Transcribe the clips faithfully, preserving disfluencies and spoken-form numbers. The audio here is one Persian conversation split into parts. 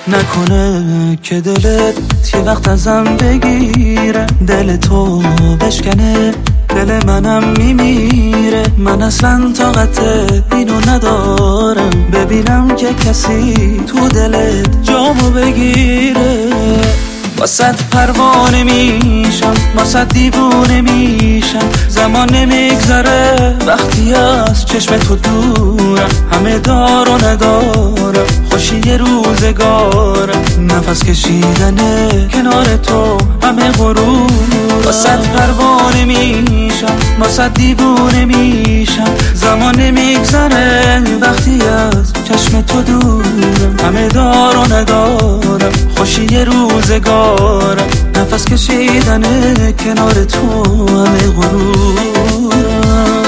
نکنه که دلت یه وقت ازم بگیره، دل تو بشکنه دل منم میمیره. من اصلا طاقت اینو ندارم ببینم که کسی تو دلت جامو بگیره. واسط پروانه میشم، واسط دیوونه میشم، زمان نمیگذره وقتی از چشم تو دورم. همه دار و ندارم، خوشی روزگارم، نفس کشیدنه کنار تو همه غرور. واسط پروانه میشم، واسط دیوونه میشم، زمان نمیگذره وقتی از چشم تو دورم. همه دار و ندارم، خوشی روزگارم، نفس کشیدنه کنار تو همه غرورم.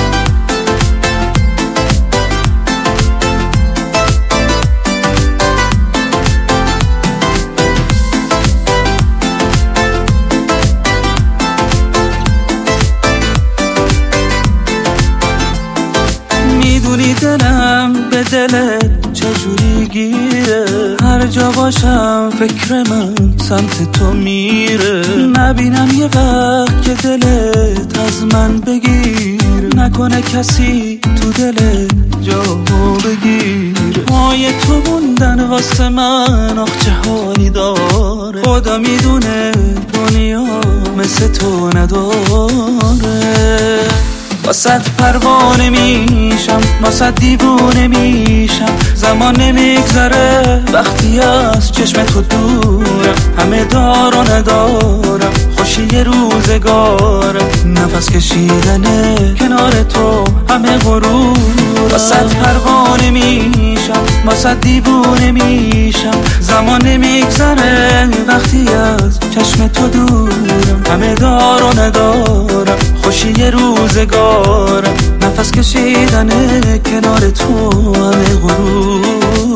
میدونی دلم به دلت چجوری گیره، هر جا باشم فکر من سمت تو میره. نبینم یه وقت که دلت از من بگیر، نکنه کسی تو دلت جامو بگیر. مای تو موندن واسه من آخ چه حالی داره، خدا میدونه دنیا مثل تو نداره. واسط پروانه میشم، واسط دیوونه میشم، زمان نمیگذره وقتی از چشم تو دورم. همه دار و ندارم، خوشی روزگارم، نفس کشیدنه کنار تو همه غرور. واسط پروانه میشم، واسط دیوونه میشم، زمان نمیگذره وقتی از چشم تو دورم. همه دار و ندارم، خوشی روزگارم، نفس کشیدنه کنار تو همه غرور.